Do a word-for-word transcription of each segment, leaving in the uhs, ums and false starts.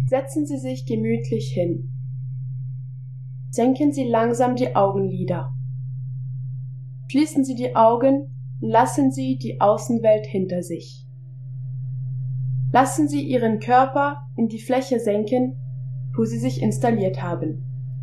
Setzen Sie sich gemütlich hin. Senken Sie langsam die Augenlider. Schließen Sie die Augen und lassen Sie die Außenwelt hinter sich. Lassen Sie Ihren Körper in die Fläche senken, wo Sie sich installiert haben.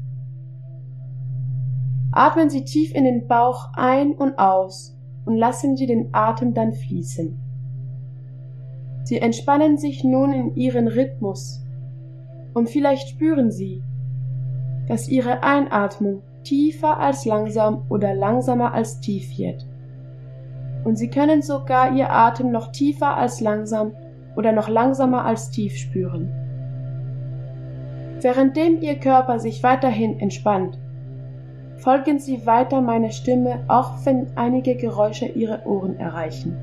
Atmen Sie tief in den Bauch ein und aus und lassen Sie den Atem dann fließen. Sie entspannen sich nun in Ihren Rhythmus und vielleicht spüren Sie, dass Ihre Einatmung tiefer als langsam oder langsamer als tief wird. Und Sie können sogar Ihr Atem noch tiefer als langsam oder noch langsamer als tief spüren. Währenddem Ihr Körper sich weiterhin entspannt, folgen Sie weiter meiner Stimme, auch wenn einige Geräusche Ihre Ohren erreichen.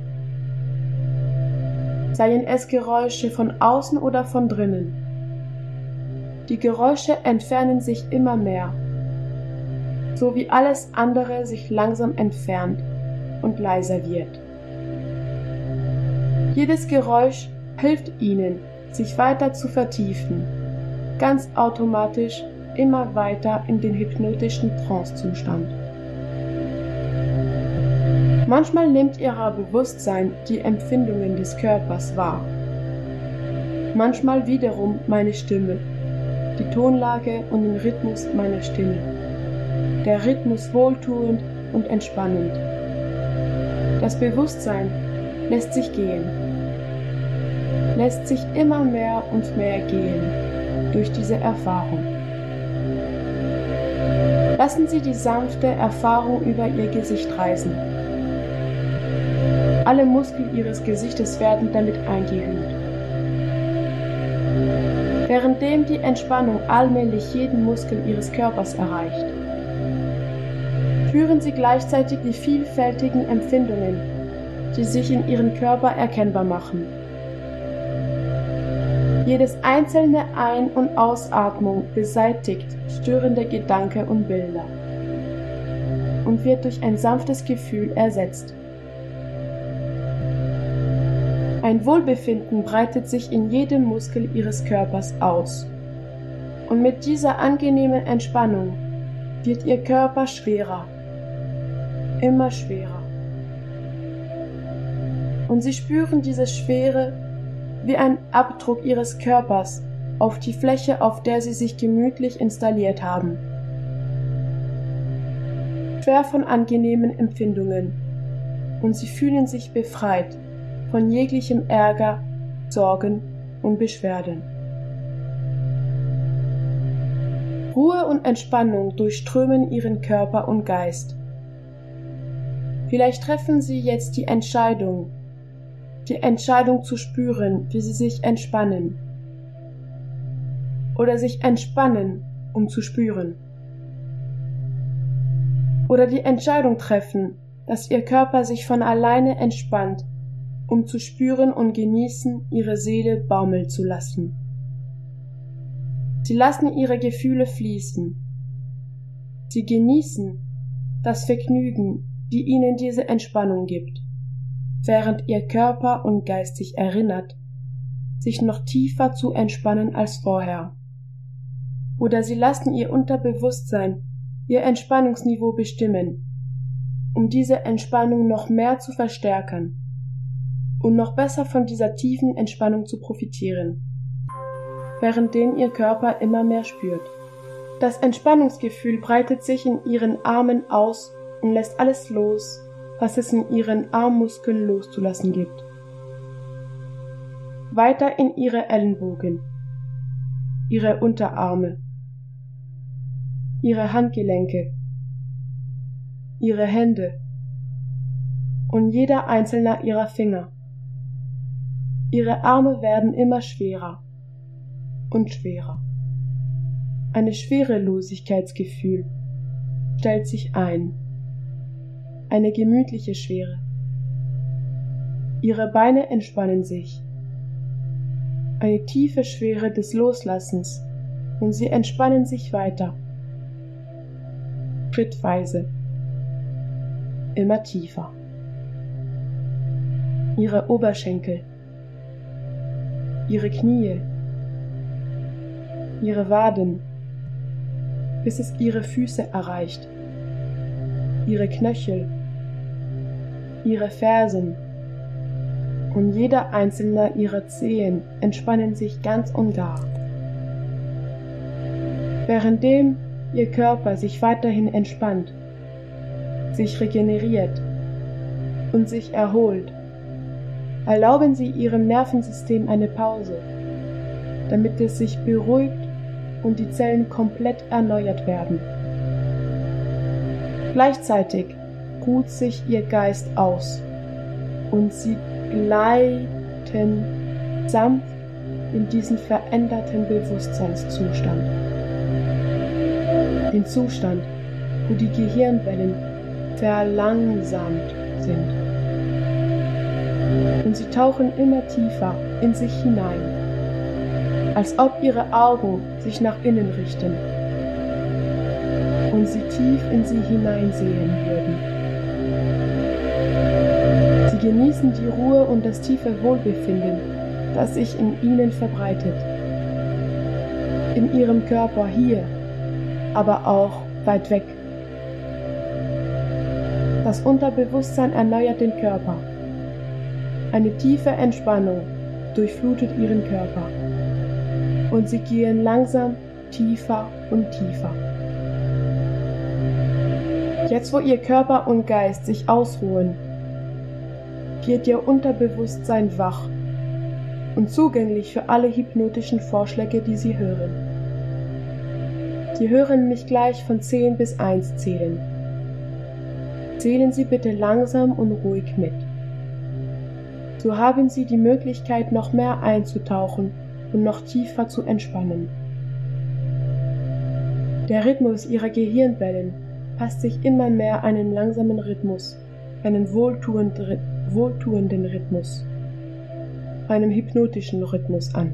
Seien es Geräusche von außen oder von drinnen. Die Geräusche entfernen sich immer mehr, so wie alles andere sich langsam entfernt und leiser wird. Jedes Geräusch hilft Ihnen, sich weiter zu vertiefen, ganz automatisch immer weiter in den hypnotischen Trancezustand. Manchmal nimmt Ihr Bewusstsein die Empfindungen des Körpers wahr. Manchmal wiederum meine Stimme, die Tonlage und den Rhythmus meiner Stimme. Der Rhythmus wohltuend und entspannend. Das Bewusstsein lässt sich gehen, lässt sich immer mehr und mehr gehen durch diese Erfahrung. Lassen Sie die sanfte Erfahrung über Ihr Gesicht reisen. Alle Muskeln Ihres Gesichtes werden damit eingehüllt. Währenddem die Entspannung allmählich jeden Muskel Ihres Körpers erreicht, spüren Sie gleichzeitig die vielfältigen Empfindungen, die sich in Ihrem Körper erkennbar machen. Jedes einzelne Ein- und Ausatmung beseitigt störende Gedanken und Bilder und wird durch ein sanftes Gefühl ersetzt. Ein Wohlbefinden breitet sich in jedem Muskel Ihres Körpers aus. Und mit dieser angenehmen Entspannung wird Ihr Körper schwerer, immer schwerer. Und Sie spüren diese Schwere wie ein Abdruck Ihres Körpers auf die Fläche, auf der Sie sich gemütlich installiert haben. Schwer von angenehmen Empfindungen. Und Sie fühlen sich befreit von jeglichem Ärger, Sorgen und Beschwerden. Ruhe und Entspannung durchströmen Ihren Körper und Geist. Vielleicht treffen Sie jetzt die Entscheidung, die Entscheidung zu spüren, wie Sie sich entspannen. Oder sich entspannen, um zu spüren. Oder die Entscheidung treffen, dass Ihr Körper sich von alleine entspannt, um zu spüren und genießen, Ihre Seele baumeln zu lassen. Sie lassen Ihre Gefühle fließen. Sie genießen das Vergnügen, die Ihnen diese Entspannung gibt, während Ihr Körper und Geist sich erinnert, sich noch tiefer zu entspannen als vorher. Oder Sie lassen Ihr Unterbewusstsein Ihr Entspannungsniveau bestimmen, um diese Entspannung noch mehr zu verstärken und noch besser von dieser tiefen Entspannung zu profitieren, währenddem Ihr Körper immer mehr spürt. Das Entspannungsgefühl breitet sich in Ihren Armen aus und lässt alles los, was es in Ihren Armmuskeln loszulassen gibt. Weiter in Ihre Ellenbogen, Ihre Unterarme, Ihre Handgelenke, Ihre Hände und jeder einzelne Ihrer Finger. Ihre Arme werden immer schwerer und schwerer. Ein Schwerelosigkeitsgefühl stellt sich ein. Eine gemütliche Schwere. Ihre Beine entspannen sich. Eine tiefe Schwere des Loslassens und sie entspannen sich weiter. Schrittweise. Immer tiefer. Ihre Oberschenkel. Ihre Knie, ihre Waden, bis es ihre Füße erreicht, ihre Knöchel, ihre Fersen, und jeder einzelne ihrer Zehen entspannen sich ganz und gar. Währenddem ihr Körper sich weiterhin entspannt, sich regeneriert und sich erholt, erlauben Sie Ihrem Nervensystem eine Pause, damit es sich beruhigt und die Zellen komplett erneuert werden. Gleichzeitig ruht sich Ihr Geist aus und Sie gleiten sanft in diesen veränderten Bewusstseinszustand. Den Zustand, wo die Gehirnwellen verlangsamt sind. Und sie tauchen immer tiefer in sich hinein, als ob ihre Augen sich nach innen richten und sie tief in sie hineinsehen würden. Sie genießen die Ruhe und das tiefe Wohlbefinden, das sich in ihnen verbreitet. In ihrem Körper hier, aber auch weit weg. Das Unterbewusstsein erneuert den Körper. Eine tiefe Entspannung durchflutet ihren Körper. Und sie gehen langsam tiefer und tiefer. Jetzt, wo ihr Körper und Geist sich ausruhen, wird ihr Unterbewusstsein wach und zugänglich für alle hypnotischen Vorschläge, die Sie hören. Sie hören mich gleich von zehn bis eins zählen. Zählen Sie bitte langsam und ruhig mit. So haben Sie die Möglichkeit, noch mehr einzutauchen und noch tiefer zu entspannen. Der Rhythmus Ihrer Gehirnwellen passt sich immer mehr einen langsamen Rhythmus, einen wohltuenden, wohltuenden Rhythmus, einem hypnotischen Rhythmus an.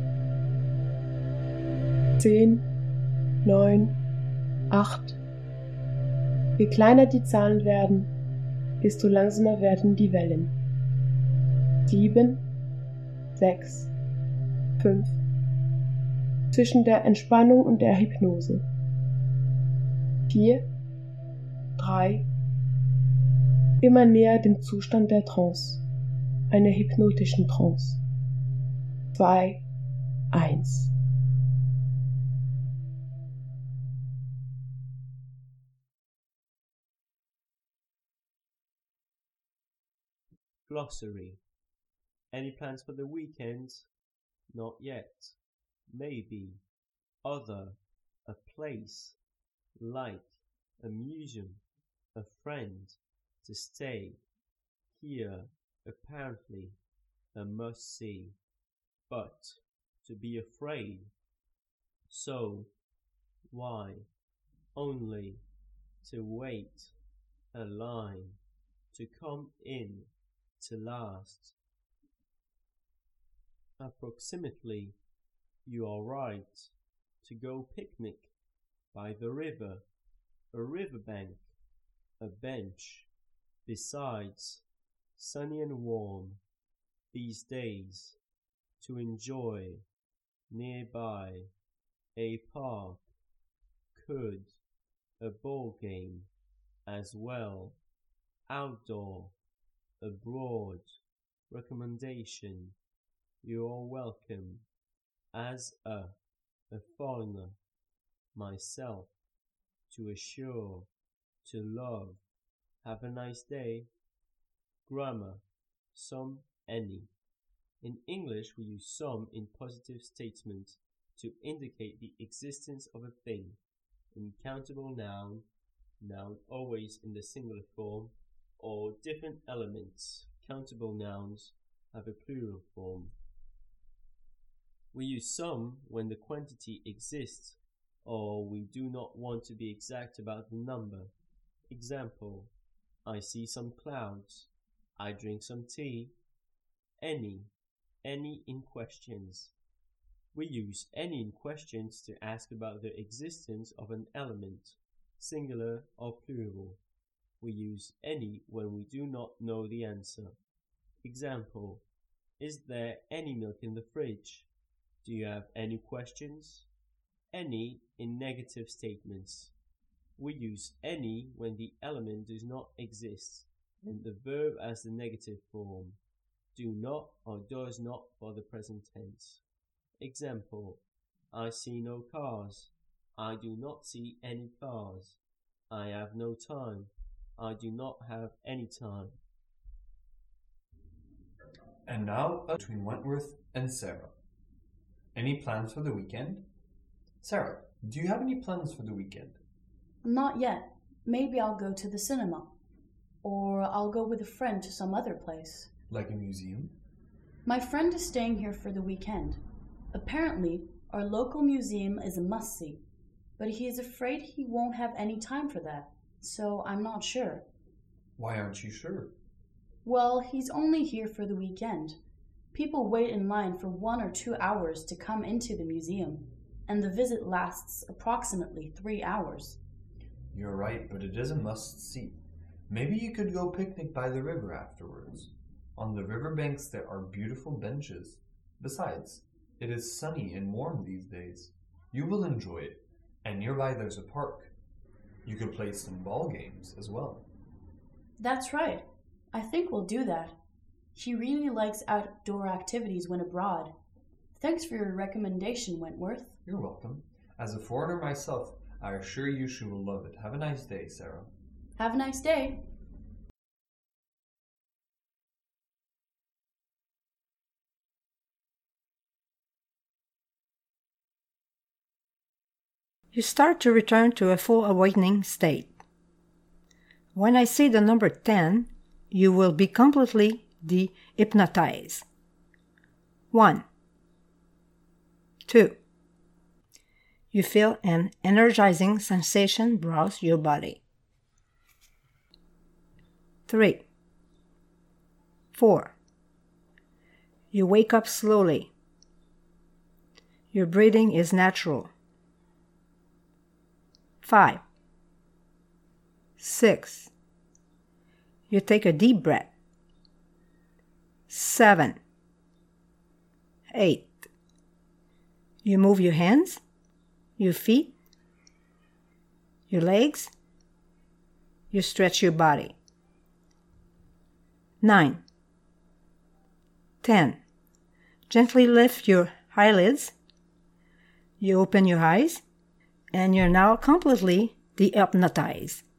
Zehn, neun, acht. Je kleiner die Zahlen werden, desto langsamer werden die Wellen. Sieben, sechs, fünf. Zwischen der Entspannung und der Hypnose. Vier, drei. Immer näher dem Zustand der Trance, einer hypnotischen Trance. Zwei, eins. Glossary. Any plans for the weekend? Not yet. Maybe. Other. A place. Like. A museum. A friend. To stay. Here. Apparently. A must-see. But. To be afraid. So. Why? Only. To wait. A line. To come in. To last. Approximately. You are right. To go picnic. By the river. A riverbank. A bench. Besides. Sunny and warm. These days. To enjoy. Nearby. A park. Could. A ball game. As well. Outdoor. Abroad. Recommendation. You are welcome. As a. A foreigner. Myself. To assure. To love. Have a nice day. Grammar. Some, any. In English, we use some in positive statements to indicate the existence of a thing. In countable noun, noun always in the singular form, or different elements. Countable nouns have a plural form. We use some when the quantity exists or we do not want to be exact about the number. Example, I see some clouds. I drink some tea. Any, any in questions. We use any in questions to ask about the existence of an element, singular or plural. We use any when we do not know the answer. Example, is there any milk in the fridge? Do you have any questions? any in negative statements. We use any when the element does not exist and the verb as the negative form. Do not or does not for the present tense. Example: I see no cars. I do not see any cars. I have no time. I do not have any time. And now between Wentworth and Sarah. Any plans for the weekend? Sarah, do you have any plans for the weekend? Not yet. Maybe I'll go to the cinema. Or I'll go with a friend to some other place. Like a museum? My friend is staying here for the weekend. Apparently, our local museum is a must-see, but he is afraid he won't have any time for that, so I'm not sure. Why aren't you sure? Well, he's only here for the weekend. People wait in line for one or two hours to come into the museum, and the visit lasts approximately three hours. You're right, but it is a must-see. Maybe you could go picnic by the river afterwards. On the riverbanks there are beautiful benches. Besides, it is sunny and warm these days. You will enjoy it, and nearby there's a park. You could play some ball games as well. That's right. I think we'll do that. He really likes outdoor activities when abroad. Thanks for your recommendation, Wentworth. You're welcome. As a foreigner myself, I assure you she will love it. Have a nice day, Sarah. Have a nice day. You start to return to a full awakening state. When I say the number ten, you will be completely de-hypnotized. One. Two. You feel an energizing sensation browse your body. Three. Four. You wake up slowly. Your breathing is natural. Five. Six. You take a deep breath. Seven. Eight. You move your hands, your feet, your legs. You stretch your body. Nine. Ten. Gently lift your eyelids. You open your eyes, and you're now completely de-hypnotized.